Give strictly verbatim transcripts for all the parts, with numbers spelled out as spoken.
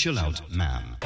Chill Out Man.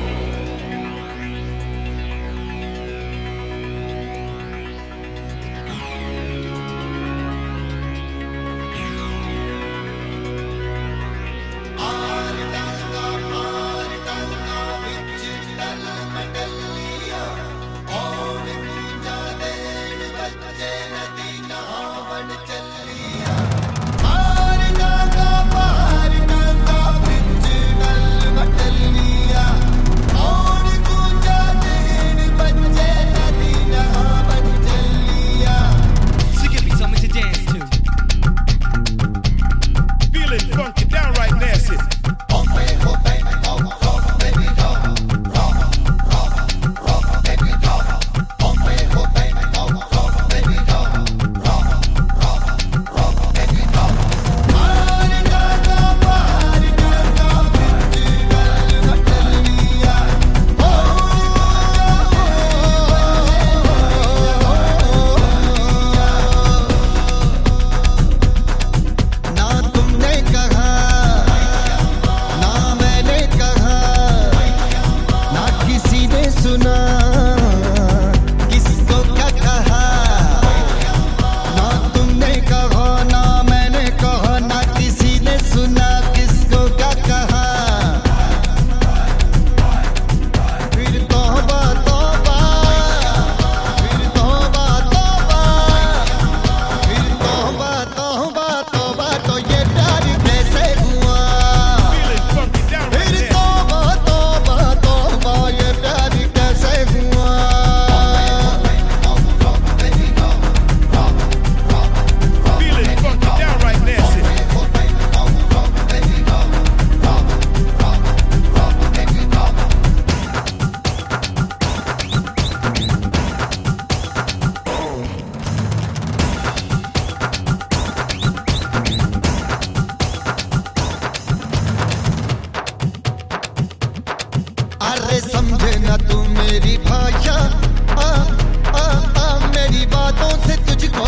समझे ना तू मेरी भाषा, आ, आ, आ, मेरी बातों से तुझको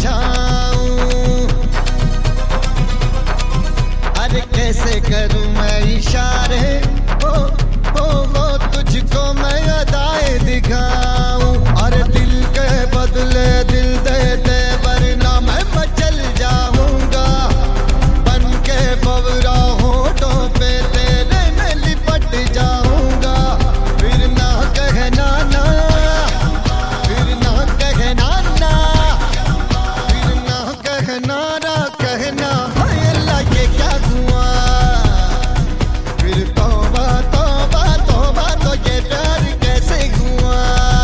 रिझाऊं। अरे कैसे करूं मैं इशारे, ओ ओ ओ तुझको मैं अदाएं दिखाऊं। अरे दिल के बदले दिल दे दे वरना मैं मचल जाऊंगा। बन के बवरा होठों पे तेरे मैं लिपट जाऊंगा। फिर ना कहना ना, फिर ना कहना ना, फिर ना कहना ना कहना हाय अल्लाह ये क्या हुआ। फिर तौबा तौबा तौबा तो ये प्यार कैसे हुआ।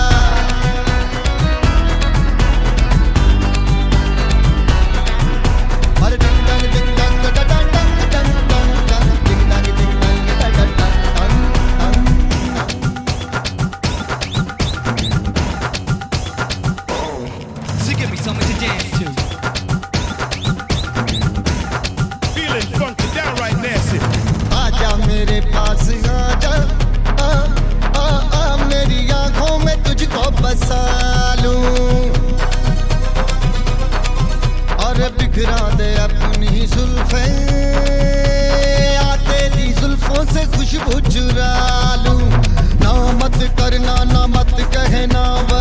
अरे डंग डंग डिंग डंग डंग डंग डंग डंग डंग डिंग डंग डिंग डंग डंग डंग डंग। So give me something to dance to. Feeling funky, downright nasty. आजा मेरे पास आजा, आ, आ, आ, मेरी आंखों में तुझको बसा लूं। और बिखरा दे अपनी जुल्फें, आ तेरी जुल्फों से खुशबू चुरा लूं। ना मत करना ना मत कहना